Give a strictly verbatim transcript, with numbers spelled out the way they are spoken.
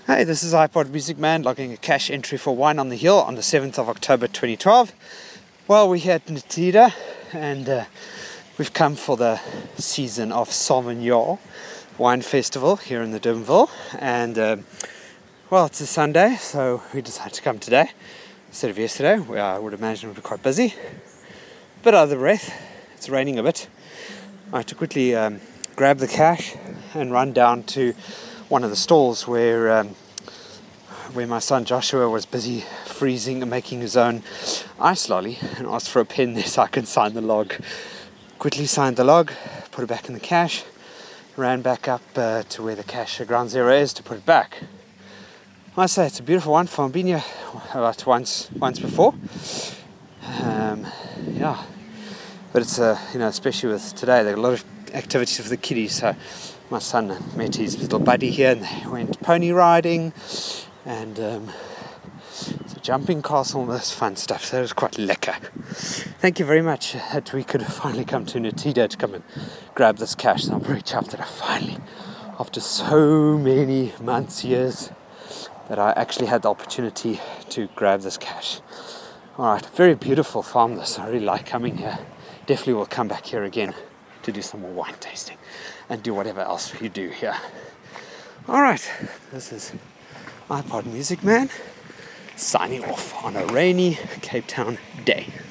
Hey, this is iPod Music Man logging a cash entry for Wine on the Hill on the seventh of October twenty twelve. Well, we're here at Natida and uh, we've come for the season of Sauvignon Wine Festival here in the Durbanville. And uh, well, it's a Sunday, so we decided to come today instead of yesterday, where I would imagine we'd be quite busy. Bit out of the breath, it's raining a bit. I had to quickly um, grab the cash and run down to one of the stalls where um, where my son Joshua was busy freezing and making his own ice lolly, and asked for a pen there so I could sign the log. Quickly signed the log, put it back in the cash, ran back up uh, to where the cash at ground zero is to put it back. I must say it's a beautiful one. I've been here about once once before. Um, yeah, but it's a uh, you know especially with today there are a lot of activities for the kiddies. So my son met his little buddy here and they went pony riding and um, so jumping castle and all this fun stuff. So it was quite lekker. Thank you very much that we could finally come to Natida to come and grab this cash. So I'm very chuffed that I finally, after so many months, years, that I actually had the opportunity to grab this cash. Alright, very beautiful farm this. I really like coming here. Definitely will come back here again to do some more wine tasting and do whatever else you do here. Alright, this is iPod Music Man signing off on a rainy Cape Town day.